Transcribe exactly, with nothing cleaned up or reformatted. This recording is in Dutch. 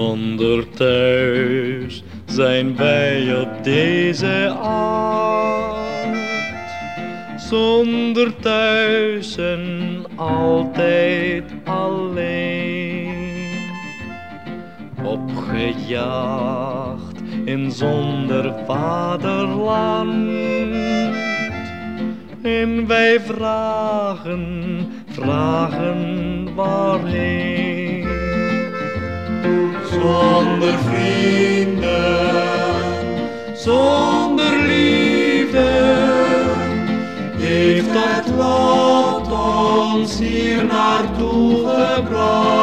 Zonder thuis zijn wij op deze aard. Zonder thuis en altijd alleen. Opgejaagd in zonder vaderland. En wij vragen, vragen waarheen. Zonder vrienden, zonder liefde, heeft het lot ons hier naartoe gebracht.